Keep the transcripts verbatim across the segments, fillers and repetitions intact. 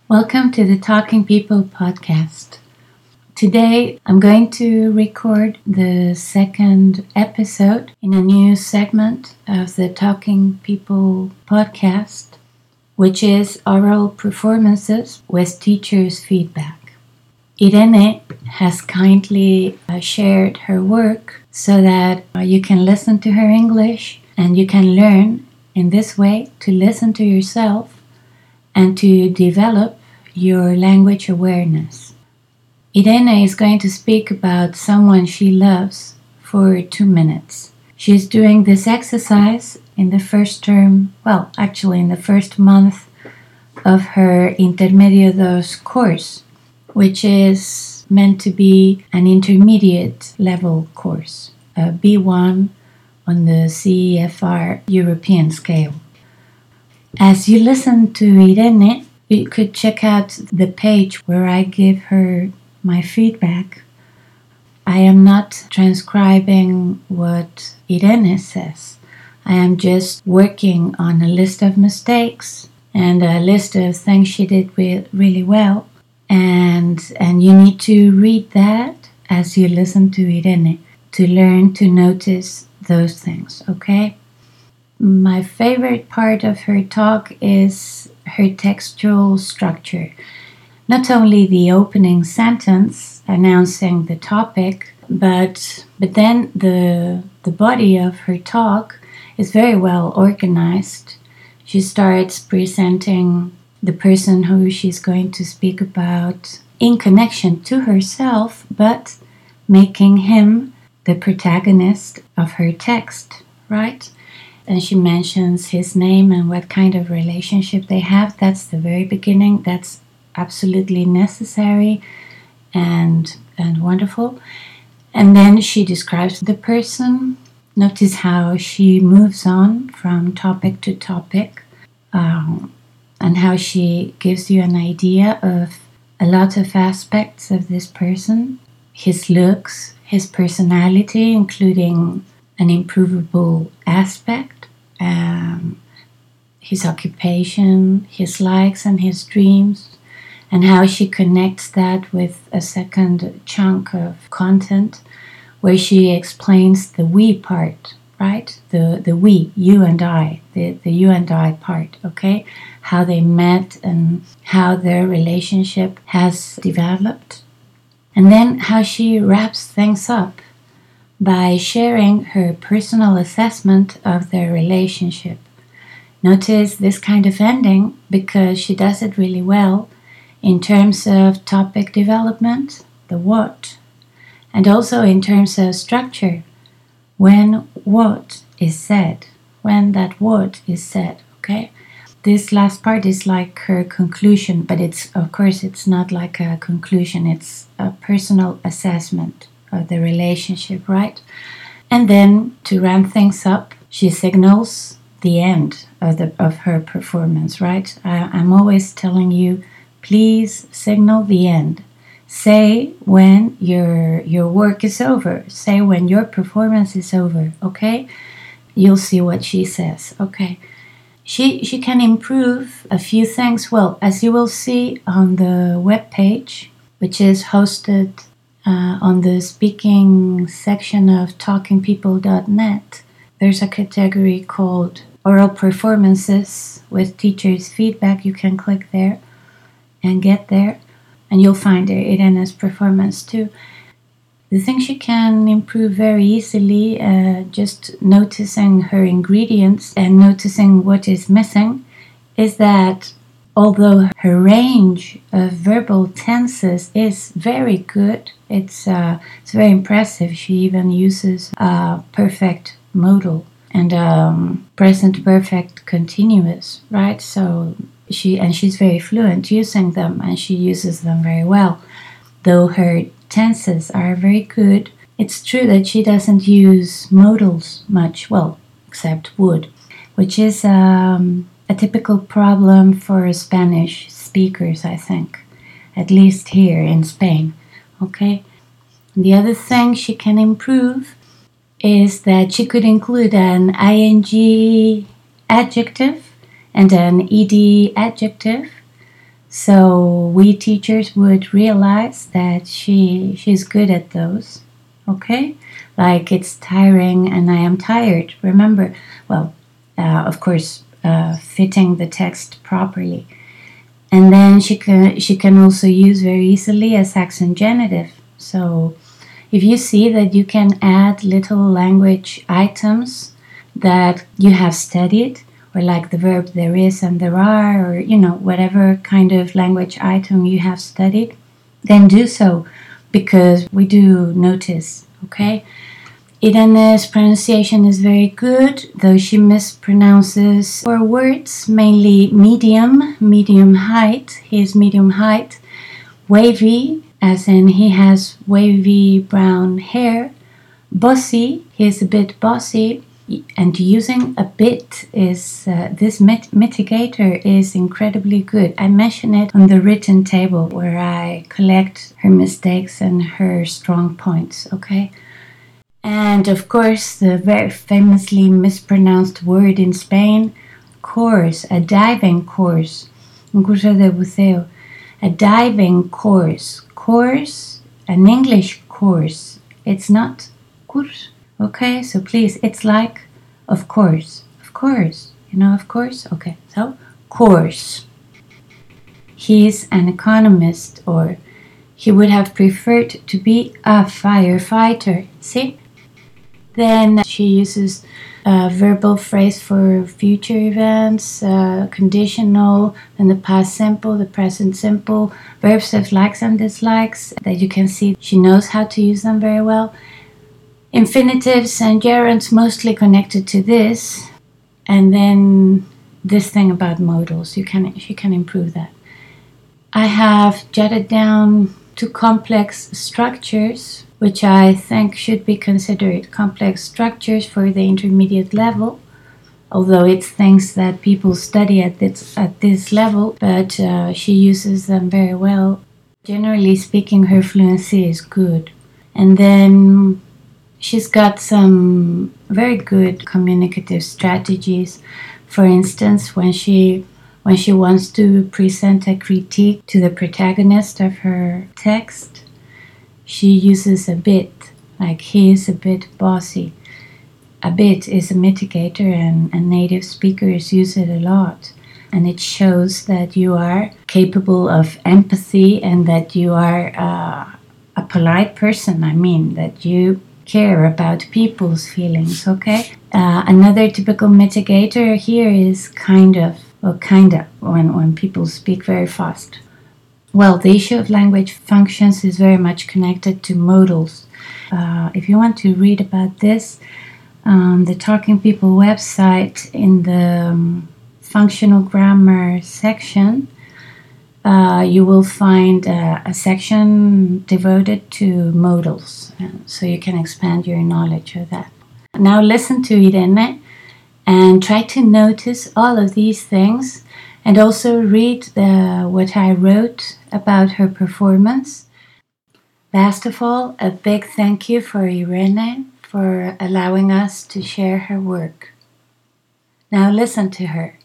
Welcome to the Talking People podcast. Today I'm going to record the second episode in a new segment of the Talking People podcast, which is oral performances with teachers' feedback. Irene has kindly uh, shared her work so that uh, you can listen to her English and you can learn in this way to listen to yourself and to develop your language awareness. Irene is going to speak about someone she loves for two minutes. She's doing this exercise in the first term, well, actually in the first month of her Intermedio dos course, which is meant to be an intermediate level course, a B one on the C E F R European scale. As you listen to Irene, you could check out the page where I give her my feedback. I am not transcribing what Irene says. I am just working on a list of mistakes and a list of things she did re- really well. And, and you need to read that as you listen to Irene to learn to notice those things, okay? My favorite part of her talk is her textual structure. Not only the opening sentence announcing the topic, but but then the the body of her talk is very well organized. She starts presenting the person who she's going to speak about in connection to herself, but making him the protagonist of her text, right? And she mentions his name and what kind of relationship they have. That's the very beginning. That's absolutely necessary and and wonderful. And then she describes the person. Notice how she moves on from topic to topic, um, and how she gives you an idea of a lot of aspects of this person, his looks, his personality, including an improvable aspect, um, his occupation, his likes and his dreams, and how she connects that with a second chunk of content where she explains the we part, right? The the we, you and I, the, the you and I part, okay? How they met and how their relationship has developed. And then how she wraps things up by sharing her personal assessment of their relationship. Notice this kind of ending because she does it really well in terms of topic development, the what, and also in terms of structure, when what is said, when that what is said, okay? This last part is like her conclusion, but it's, of course, it's not like a conclusion, it's a personal assessment of the relationship, right? And then to ramp things up, she signals the end of the of her performance, right? I, I'm always telling you, please signal the end. Say when your your work is over. Say when your performance is over, okay? You'll see what she says, okay? She she can improve a few things. Well, as you will see on the webpage, which is hosted Uh, on the speaking section of talking people dot net, there's a category called Oral Performances with Teachers' Feedback. You can click there and get there, and you'll find Irene's performance too. The thing she can improve very easily, uh, just noticing her ingredients and noticing what is missing, is that although her range of verbal tenses is very good, it's uh, it's very impressive. She even uses uh, perfect modal and um, present perfect continuous, right? So she and she's very fluent using them, and she uses them very well. Though her tenses are very good, it's true that she doesn't use modals much, well, except would, which is um, a typical problem for Spanish speakers, I think, at least here in Spain, okay? The other thing she can improve is that she could include an ing adjective and an ed adjective So we teachers would realize that she she's good at those. Okay? Like it's tiring and I am tired. Remember, well, uh, of course, uh, fitting the text properly. And then she can she can also use very easily a Saxon genitive. So if you see that you can add little language items that you have studied, or like the verb there is and there are, or you know, whatever kind of language item you have studied, then do so, because we do notice, okay? Irene's pronunciation is very good, though she mispronounces four words, mainly medium, medium height, he is medium height, wavy, as in he has wavy brown hair, bossy, he is a bit bossy, and using a bit is, uh, this mit- mitigator is incredibly good. I mention it on the written table where I collect her mistakes and her strong points, okay? And of course, the very famously mispronounced word in Spain, course, a diving course, un curso de buceo, a diving course, course, an English course, it's not course, okay? So please, it's like, of course, of course, you know, of course, okay, so, course. He's an economist, or he would have preferred to be a firefighter, see? Then she uses a verbal phrase for future events, uh, conditional, and the past simple, the present simple, verbs of likes and dislikes, that you can see she knows how to use them very well. Infinitives and gerunds mostly connected to this, and then this thing about modals, you can, she can improve that. I have jotted down two complex structures, which I think should be considered complex structures for the intermediate level, although it's things that people study at this, at this level, but uh, she uses them very well. Generally speaking, her fluency is good. And then she's got some very good communicative strategies. For instance, when she when she wants to present a critique to the protagonist of her text, she uses a bit, like he is a bit bossy. A bit is a mitigator, and, and native speakers use it a lot. And it shows that you are capable of empathy and that you are uh, a polite person. I mean, that you care about people's feelings, okay? Uh, another typical mitigator here is kind of, well, kind of, when, when people speak very fast. Well, the issue of language functions is very much connected to modals. Uh, if you want to read about this, um, the Talking People website, in the um, functional grammar section, uh, you will find uh, a section devoted to modals, so you can expand your knowledge of that. Now listen to Irene and try to notice all of these things, and also read the, what I wrote about her performance. Last of all, a big thank you for Irene for allowing us to share her work. Now listen to her.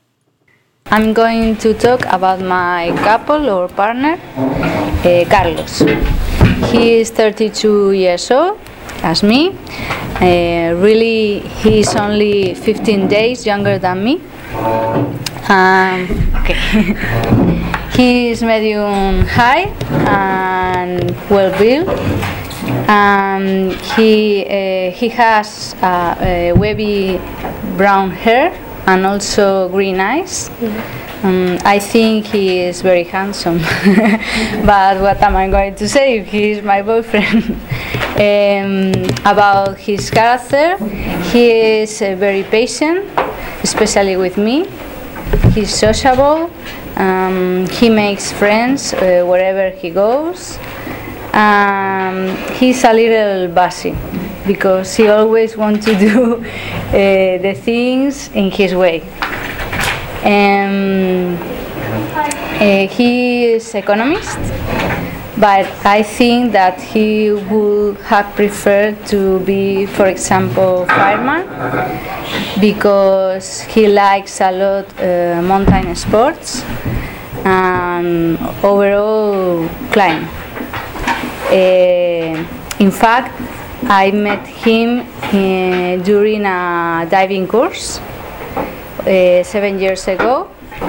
I'm going to talk about my couple or partner, uh, Carlos. He is thirty-two years old, as me. Uh, really, he is only fifteen days younger than me. Um, okay. He is medium height and well built. Um, he uh, he has uh, uh, wavy brown hair and also green eyes. Mm-hmm. um, I think he is very handsome. But what am I going to say if he is my boyfriend? um, about his character, he is uh, very patient, especially with me. He's sociable. Um, he makes friends uh, wherever he goes. Um, he's a little bossy because he always wants to do uh, the things in his way. Um, uh, he is economist, but I think that he would have preferred to be, for example, fireman, because he likes a lot uh, mountain sports. and overall climb. Uh, in fact, I met him uh, during a diving course uh, seven years ago,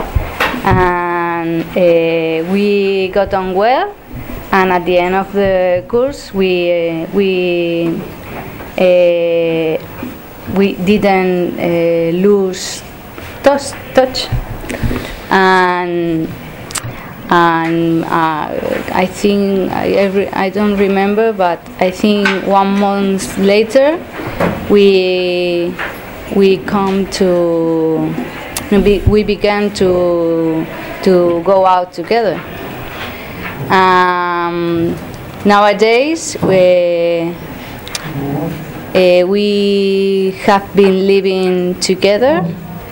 and uh, we got on well. And at the end of the course, we uh, we uh, we didn't uh, lose touch, touch, and and uh, I think I, every, I don't remember, but I think one month later we we come to we, we began to to go out together. Um, nowadays we uh, we have been living together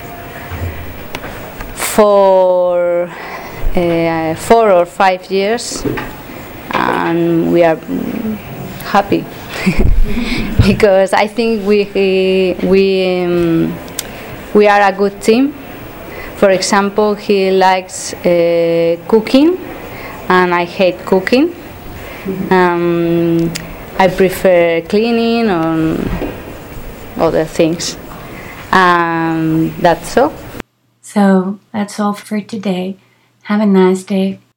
for uh, four or five years, and we are happy because I think we we um, we are a good team. For example, he likes uh, cooking, and I hate cooking. Um, I prefer cleaning or other things. Um, that's all. So that's all for today. Have a nice day.